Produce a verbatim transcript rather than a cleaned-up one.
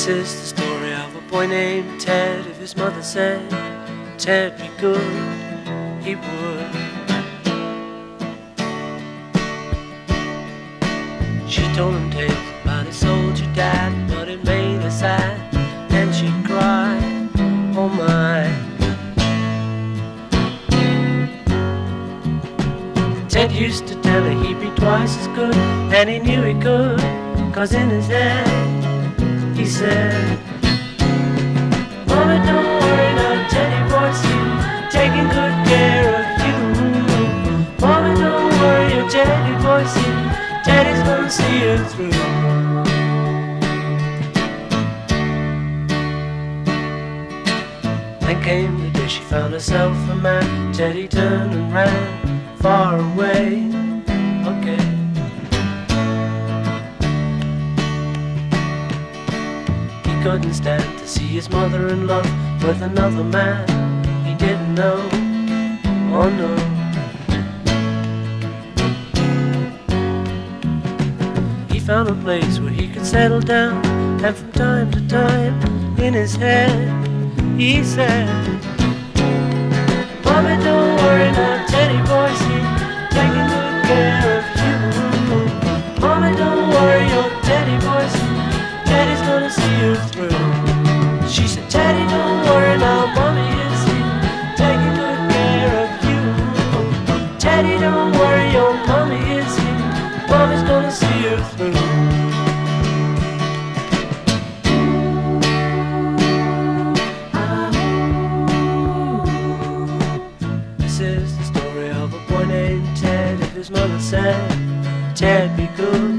This is the story of a boy named Ted. If his mother said Ted be good, he would. She told him tales about his soldier dad, but it made her sad, and she cried, oh my. Ted used to tell her he'd be twice as good, and he knew he could, 'cause in his head he said, Mama, don't worry now, Teddy boy's taking good care of you. Mama, don't worry, your Teddy boy's here, Teddy's gonna see you through. Then came the day she found herself a man. Teddy turned and ran far away. Okay. He couldn't stand to see his mother-in-law with another man he didn't know. Oh no. He found a place where he could settle down, and from time to time in his head he said, Mommy, don't worry now, Teddy boy's here, taking good care of you. Mommy, don't worry, your Teddy boy's here, Teddy's gonna see you through. She said, Teddy, don't worry now, Mommy is here, taking good care of you. Teddy, don't worry, your Mommy is here, Mommy's gonna see you through. This is the story of a boy named Ted. If his mother said Ted be good,